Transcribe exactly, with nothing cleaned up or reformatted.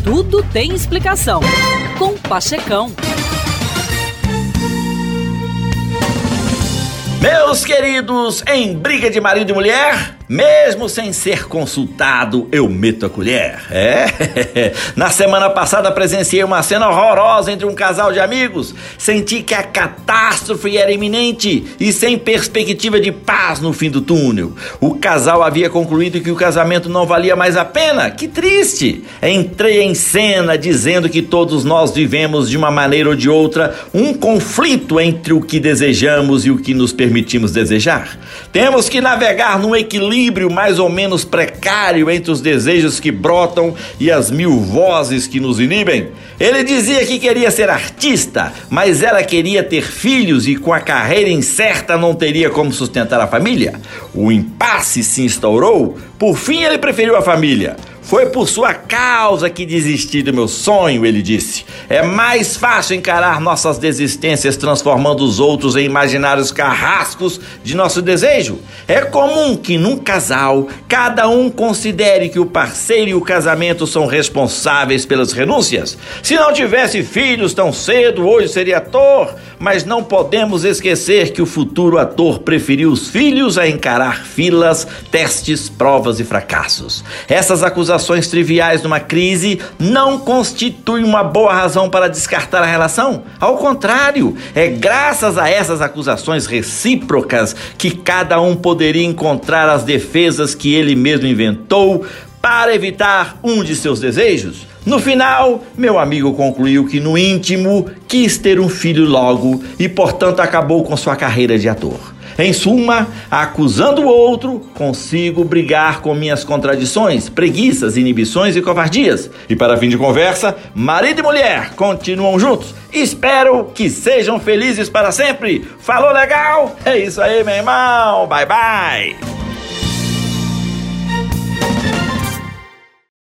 Tudo tem explicação. Com Pachecão. Meus queridos, em briga de marido e mulher, mesmo sem ser consultado, eu meto a colher. É, na semana passada presenciei uma cena horrorosa entre um casal de amigos. Senti que a catástrofe era iminente e sem perspectiva de paz no fim do túnel. O casal havia concluído que o casamento não valia mais a pena. Que triste! Entrei em cena dizendo que todos nós vivemos de uma maneira ou de outra um conflito entre o que desejamos e o que nos permitimos desejar. Temos que navegar num equilíbrio mais ou menos precário entre os desejos que brotam e as mil vozes que nos inibem. Ele dizia que queria ser artista, mas ela queria ter filhos e com a carreira incerta não teria como sustentar a família. O impasse se instaurou. Por fim, ele preferiu a família. Foi por sua causa que desisti do meu sonho, ele disse. É mais fácil encarar nossas desistências transformando os outros em imaginários carrascos de nosso desejo. É comum que num casal, cada um considere que o parceiro e o casamento são responsáveis pelas renúncias. Se não tivesse filhos tão cedo, hoje seria ator. Mas não podemos esquecer que o futuro ator preferiu os filhos a encarar filas, testes, provas e fracassos. Essas acusações triviais numa crise não constituem uma boa razão para descartar a relação. Ao contrário, é graças a essas acusações recíprocas que cada um poderia encontrar as defesas que ele mesmo inventou para evitar um de seus desejos. No final, meu amigo concluiu que no íntimo quis ter um filho logo e, portanto, acabou com sua carreira de ator. Em suma, acusando o outro, consigo brigar com minhas contradições, preguiças, inibições e covardias. E para fim de conversa, marido e mulher continuam juntos. Espero que sejam felizes para sempre. Falou legal? É isso aí, meu irmão. Bye, bye.